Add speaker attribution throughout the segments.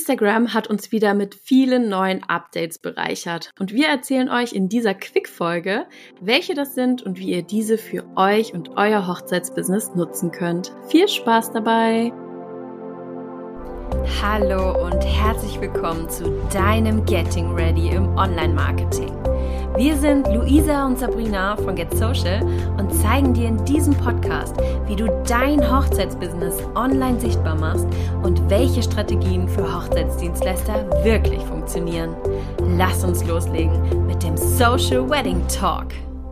Speaker 1: Instagram hat uns wieder mit vielen neuen Updates bereichert und wir erzählen euch in dieser Quick-Folge, welche das sind und wie ihr diese für euch und euer Hochzeitsbusiness nutzen könnt. Viel Spaß dabei! Hallo und herzlich willkommen zu deinem Getting Ready im Online-Marketing. Wir sind Luisa und Sabrina von Get Social und zeigen dir in diesem Podcast, wie du dein Hochzeitsbusiness online sichtbar machst und welche Strategien für Hochzeitsdienstleister wirklich funktionieren. Lass uns loslegen mit dem Social Wedding Talk.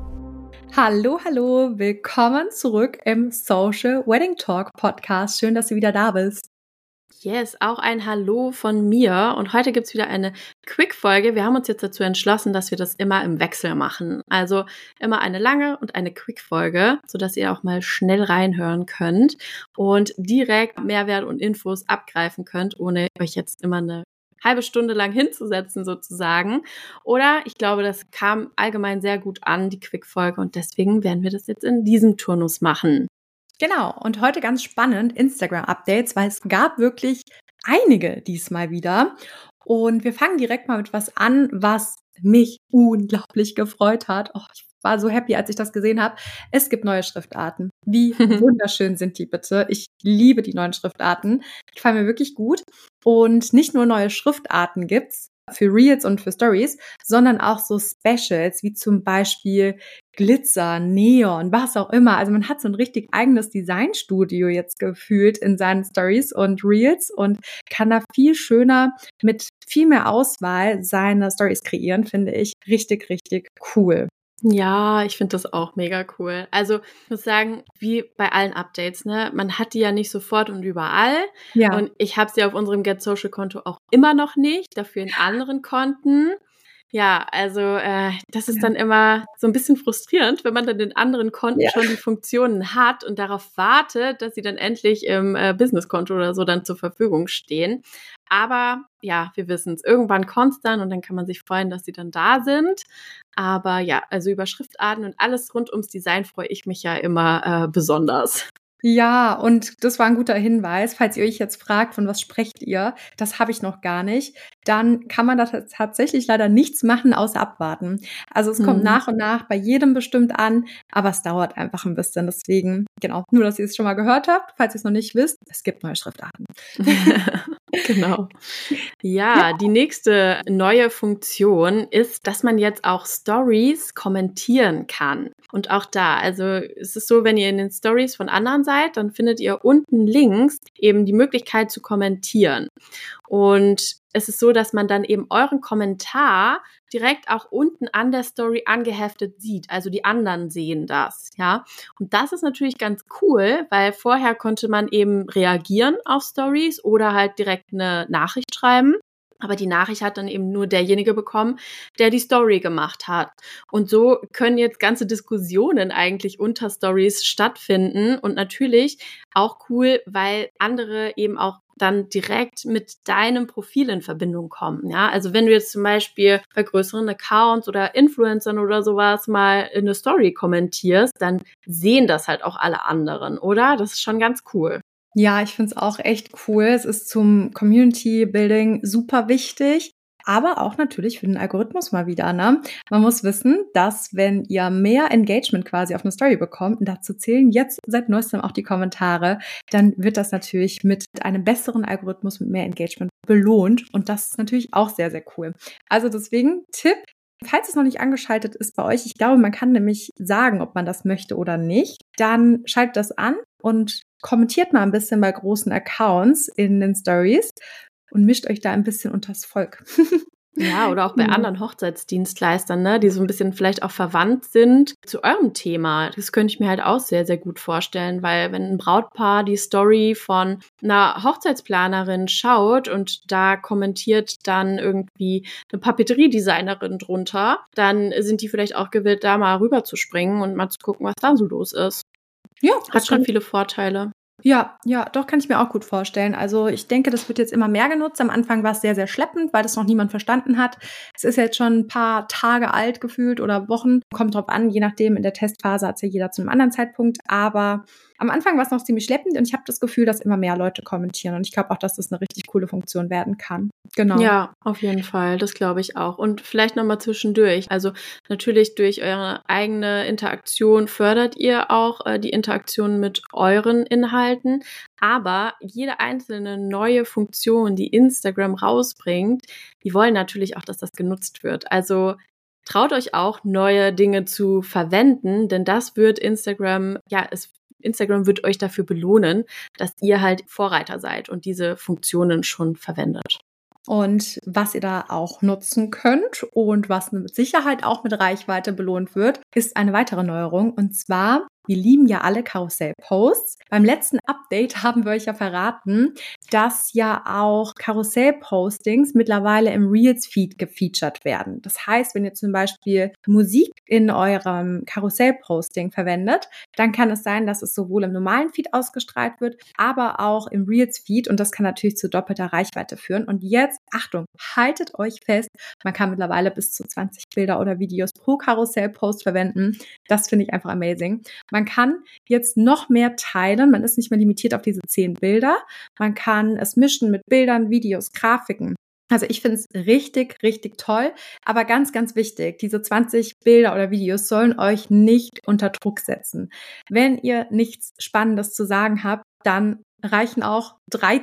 Speaker 2: Hallo, willkommen zurück im Social Wedding Talk Podcast. Schön, dass du wieder da bist.
Speaker 1: Yes, auch ein Hallo von mir und heute gibt's wieder eine Quick-Folge. Wir haben uns jetzt dazu entschlossen, dass wir das immer im Wechsel machen. Also immer eine lange und eine Quick-Folge, sodass ihr auch mal schnell reinhören könnt und direkt Mehrwert und Infos abgreifen könnt, ohne euch jetzt immer eine halbe Stunde lang hinzusetzen sozusagen. Oder ich glaube, das kam allgemein sehr gut an, die Quick-Folge, und deswegen werden wir das jetzt in diesem Turnus machen.
Speaker 2: Genau, und heute ganz spannend, Instagram-Updates, weil es gab wirklich einige diesmal wieder. Und wir fangen direkt mal mit was an, was mich unglaublich gefreut hat. Oh, ich war so happy, als ich das gesehen habe. Es gibt neue Schriftarten. Wie wunderschön sind die bitte? Ich liebe die neuen Schriftarten. Die gefallen mir wirklich gut. Und nicht nur neue Schriftarten gibt's für Reels und für Stories, sondern auch so Specials, wie zum Beispiel Glitzer, Neon, was auch immer. Also man hat so ein richtig eigenes Designstudio jetzt gefühlt in seinen Stories und Reels und kann da viel schöner mit viel mehr Auswahl seine Stories kreieren, finde ich richtig, richtig cool.
Speaker 1: Ja, ich finde das auch mega cool. Also ich muss sagen, wie bei allen Updates, ne, man hat die ja nicht sofort und überall.
Speaker 2: Ja.
Speaker 1: Und ich habe sie auf unserem Get Social Konto auch immer noch nicht, dafür in anderen Konten. Ja, also das ist dann immer so ein bisschen frustrierend, wenn man dann in anderen Konten schon die Funktionen hat und darauf wartet, dass sie dann endlich im Businesskonto oder so dann zur Verfügung stehen. Aber ja, wir wissen es. Irgendwann kommt's dann und dann kann man sich freuen, dass sie dann da sind. Aber ja, also über Schriftarten und alles rund ums Design freue ich mich ja immer besonders.
Speaker 2: Ja, und das war ein guter Hinweis. Falls ihr euch jetzt fragt, von was sprecht ihr, das habe ich noch gar nicht, dann kann man da tatsächlich leider nichts machen, außer abwarten. Also es kommt nach und nach bei jedem bestimmt an, aber es dauert einfach ein bisschen. Deswegen, genau, nur, dass ihr es schon mal gehört habt. Falls ihr es noch nicht wisst, es gibt neue Schriftarten.
Speaker 1: Genau. Ja, die nächste neue Funktion ist, dass man jetzt auch Stories kommentieren kann. Und auch da, also es ist so, wenn ihr in den Stories von anderen seid, dann findet ihr unten links eben die Möglichkeit zu kommentieren. Und es ist so, dass man dann eben euren Kommentar direkt auch unten an der Story angeheftet sieht. Also die anderen sehen das, ja. Und das ist natürlich ganz cool, weil vorher konnte man eben reagieren auf Stories oder halt direkt eine Nachricht schreiben. Aber die Nachricht hat dann eben nur derjenige bekommen, der die Story gemacht hat. Und so können jetzt ganze Diskussionen eigentlich unter Stories stattfinden. Und natürlich auch cool, weil andere eben auch dann direkt mit deinem Profil in Verbindung kommen, ja. Also wenn du jetzt zum Beispiel bei größeren Accounts oder Influencern oder sowas mal eine Story kommentierst, dann sehen das halt auch alle anderen, oder? Das ist schon ganz cool.
Speaker 2: Ja, ich finde es auch echt cool. Es ist zum Community-Building super wichtig, aber auch natürlich für den Algorithmus mal wieder, ne? Man muss wissen, dass wenn ihr mehr Engagement quasi auf eine Story bekommt, und dazu zählen jetzt seit neuestem auch die Kommentare, dann wird das natürlich mit einem besseren Algorithmus, mit mehr Engagement belohnt. Und das ist natürlich auch sehr, sehr cool. Also deswegen Tipp, falls es noch nicht angeschaltet ist bei euch, ich glaube, man kann nämlich sagen, ob man das möchte oder nicht, dann schaltet das an und kommentiert mal ein bisschen bei großen Accounts in den Stories und mischt euch da ein bisschen unters Volk.
Speaker 1: Ja, oder auch bei anderen Hochzeitsdienstleistern, ne, die so ein bisschen vielleicht auch verwandt sind zu eurem Thema. Das könnte ich mir halt auch sehr, sehr gut vorstellen, weil wenn ein Brautpaar die Story von einer Hochzeitsplanerin schaut und da kommentiert dann irgendwie eine Papeteriedesignerin drunter, dann sind die vielleicht auch gewillt, da mal rüber zu springen und mal zu gucken, was da so los ist.
Speaker 2: Ja,
Speaker 1: hat schon viele Vorteile.
Speaker 2: Ja, doch, kann ich mir auch gut vorstellen. Also ich denke, das wird jetzt immer mehr genutzt. Am Anfang war es sehr, sehr schleppend, weil das noch niemand verstanden hat. Es ist jetzt schon ein paar Tage alt gefühlt oder Wochen. Kommt drauf an, je nachdem, in der Testphase hat es ja jeder zu einem anderen Zeitpunkt. Aber am Anfang war es noch ziemlich schleppend und ich habe das Gefühl, dass immer mehr Leute kommentieren. Und ich glaube auch, dass das eine richtig coole Funktion werden kann. Genau.
Speaker 1: Ja, auf jeden Fall. Das glaube ich auch. Und vielleicht nochmal zwischendurch. Also natürlich durch eure eigene Interaktion fördert ihr auch die Interaktion mit euren Inhalten. Aber jede einzelne neue Funktion, die Instagram rausbringt, die wollen natürlich auch, dass das genutzt wird. Also traut euch auch, neue Dinge zu verwenden, denn das wird Instagram wird euch dafür belohnen, dass ihr halt Vorreiter seid und diese Funktionen schon verwendet.
Speaker 2: Und was ihr da auch nutzen könnt und was mit Sicherheit auch mit Reichweite belohnt wird, ist eine weitere Neuerung. Und zwar, wir lieben ja alle Karussell-Posts. Beim letzten Update haben wir euch ja verraten, dass ja auch Karussell-Postings mittlerweile im Reels-Feed gefeatured werden. Das heißt, wenn ihr zum Beispiel Musik in eurem Karussell-Posting verwendet, dann kann es sein, dass es sowohl im normalen Feed ausgestrahlt wird, aber auch im Reels-Feed. Und das kann natürlich zu doppelter Reichweite führen. Und jetzt, Achtung, haltet euch fest, man kann mittlerweile bis zu 20 Bilder oder Videos pro Karussell-Post verwenden. Das finde ich einfach amazing. Man kann jetzt noch mehr teilen. Man ist nicht mehr limitiert auf diese 10 Bilder. Man kann es mischen mit Bildern, Videos, Grafiken. Also ich finde es richtig, richtig toll. Aber ganz, ganz wichtig, diese 20 Bilder oder Videos sollen euch nicht unter Druck setzen. Wenn ihr nichts Spannendes zu sagen habt, dann reichen auch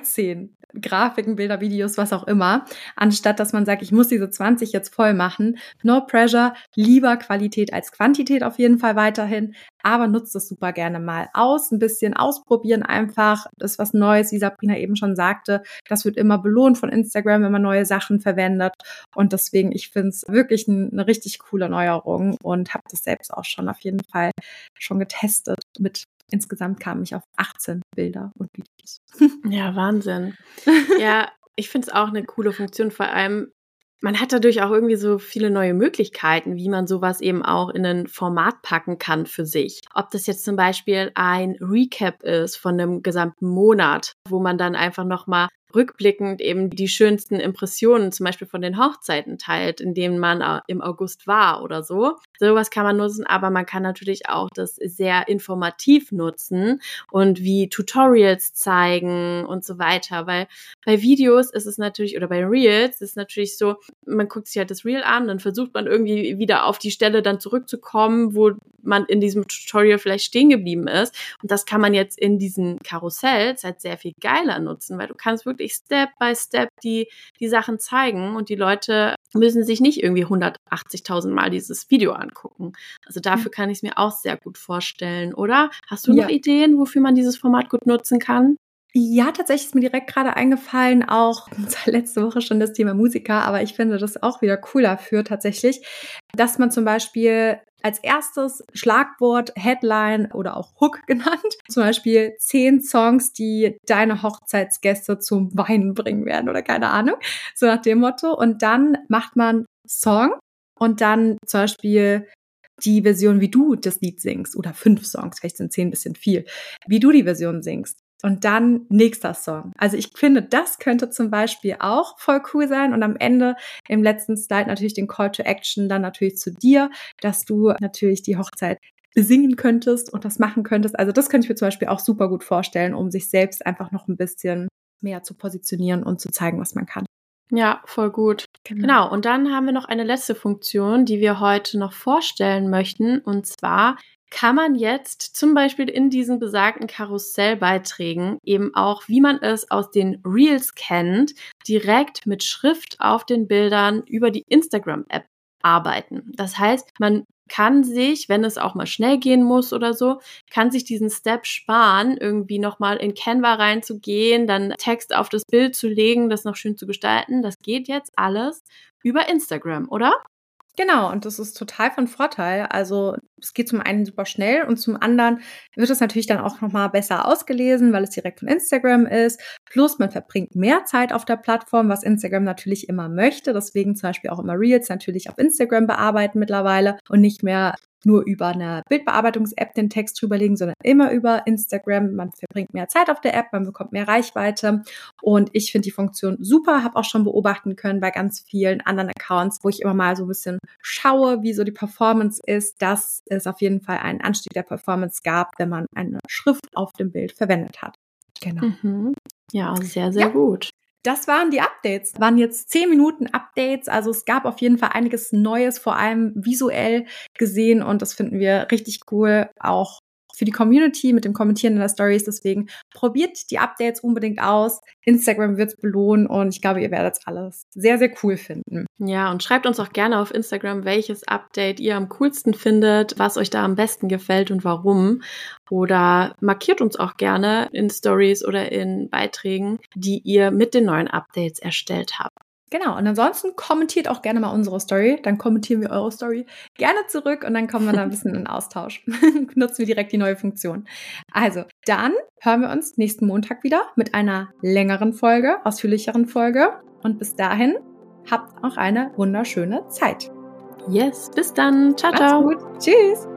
Speaker 2: 13 Grafiken, Bilder, Videos, was auch immer, anstatt dass man sagt, ich muss diese 20 jetzt voll machen. No pressure, lieber Qualität als Quantität auf jeden Fall weiterhin, aber nutzt es super gerne mal aus, ein bisschen ausprobieren einfach, das ist was Neues, wie Sabrina eben schon sagte, das wird immer belohnt von Instagram, wenn man neue Sachen verwendet und deswegen, ich finde es wirklich eine richtig coole Neuerung und habe das selbst auch schon auf jeden Fall schon getestet mit insgesamt kam ich auf 18 Bilder und Videos.
Speaker 1: Ja, Wahnsinn. Ja, ich finde es auch eine coole Funktion. Vor allem, man hat dadurch auch irgendwie so viele neue Möglichkeiten, wie man sowas eben auch in ein Format packen kann für sich. Ob das jetzt zum Beispiel ein Recap ist von einem gesamten Monat, wo man dann einfach nochmal rückblickend eben die schönsten Impressionen zum Beispiel von den Hochzeiten teilt, in denen man im August war oder so. Sowas kann man nutzen, aber man kann natürlich auch das sehr informativ nutzen und wie Tutorials zeigen und so weiter, weil bei Videos ist es natürlich, oder bei Reels ist es natürlich so, man guckt sich halt das Reel an, dann versucht man irgendwie wieder auf die Stelle dann zurückzukommen, wo man in diesem Tutorial vielleicht stehen geblieben ist. Und das kann man jetzt in diesen Karussells halt sehr viel geiler nutzen, weil du kannst wirklich Step by Step die Sachen zeigen und die Leute müssen sich nicht irgendwie 180.000 Mal dieses Video angucken. Also dafür kann ich es mir auch sehr gut vorstellen, oder? Hast du noch Ideen, wofür man dieses Format gut nutzen kann?
Speaker 2: Ja, tatsächlich ist mir direkt gerade eingefallen, auch letzte Woche schon das Thema Musiker, aber ich finde das auch wieder cool dafür tatsächlich, dass man zum Beispiel als erstes Schlagwort, Headline oder auch Hook genannt, zum Beispiel 10 Songs, die deine Hochzeitsgäste zum Weinen bringen werden oder keine Ahnung, so nach dem Motto. Und dann macht man Song und dann zum Beispiel die Version, wie du das Lied singst oder 5 Songs, vielleicht sind 10 ein bisschen viel, wie du die Version singst. Und dann nächster Song. Also ich finde, das könnte zum Beispiel auch voll cool sein. Und am Ende im letzten Slide natürlich den Call to Action dann natürlich zu dir, dass du natürlich die Hochzeit besingen könntest und das machen könntest. Also das könnte ich mir zum Beispiel auch super gut vorstellen, um sich selbst einfach noch ein bisschen mehr zu positionieren und zu zeigen, was man kann.
Speaker 1: Ja, voll gut. Genau. Und dann haben wir noch eine letzte Funktion, die wir heute noch vorstellen möchten. Und zwar kann man jetzt zum Beispiel in diesen besagten Karussellbeiträgen eben auch, wie man es aus den Reels kennt, direkt mit Schrift auf den Bildern über die Instagram-App arbeiten. Das heißt, man kann sich, wenn es auch mal schnell gehen muss oder so, kann sich diesen Step sparen, irgendwie nochmal in Canva reinzugehen, dann Text auf das Bild zu legen, das noch schön zu gestalten. Das geht jetzt alles über Instagram, oder?
Speaker 2: Genau, und das ist total von Vorteil. Also es geht zum einen super schnell und zum anderen wird es natürlich dann auch nochmal besser ausgelesen, weil es direkt von Instagram ist. Plus man verbringt mehr Zeit auf der Plattform, was Instagram natürlich immer möchte. Deswegen zum Beispiel auch immer Reels natürlich auf Instagram bearbeiten mittlerweile und nicht mehr nur über eine Bildbearbeitungs-App den Text drüberlegen, sondern immer über Instagram. Man verbringt mehr Zeit auf der App, man bekommt mehr Reichweite und ich finde die Funktion super, habe auch schon beobachten können bei ganz vielen anderen Accounts, wo ich immer mal so ein bisschen schaue, wie so die Performance ist, dass es auf jeden Fall einen Anstieg der Performance gab, wenn man eine Schrift auf dem Bild verwendet hat. Genau.
Speaker 1: Ja, sehr, sehr gut.
Speaker 2: Das waren die Updates. Waren jetzt 10 Minuten Updates. Also es gab auf jeden Fall einiges Neues, vor allem visuell gesehen. Und das finden wir richtig cool, auch für die Community mit dem Kommentieren in der Stories. Deswegen probiert die Updates unbedingt aus. Instagram wird's belohnen und ich glaube, ihr werdet es alles sehr, sehr cool finden.
Speaker 1: Ja, und schreibt uns auch gerne auf Instagram, welches Update ihr am coolsten findet, was euch da am besten gefällt und warum. Oder markiert uns auch gerne in Stories oder in Beiträgen, die ihr mit den neuen Updates erstellt habt.
Speaker 2: Genau, und ansonsten kommentiert auch gerne mal unsere Story, dann kommentieren wir eure Story gerne zurück und dann kommen wir da ein bisschen in Austausch. Nutzen wir direkt die neue Funktion. Also, dann hören wir uns nächsten Montag wieder mit einer längeren Folge, ausführlicheren Folge und bis dahin habt auch eine wunderschöne Zeit.
Speaker 1: Yes, bis dann. Ciao, ciao.
Speaker 2: Macht's gut. Tschüss.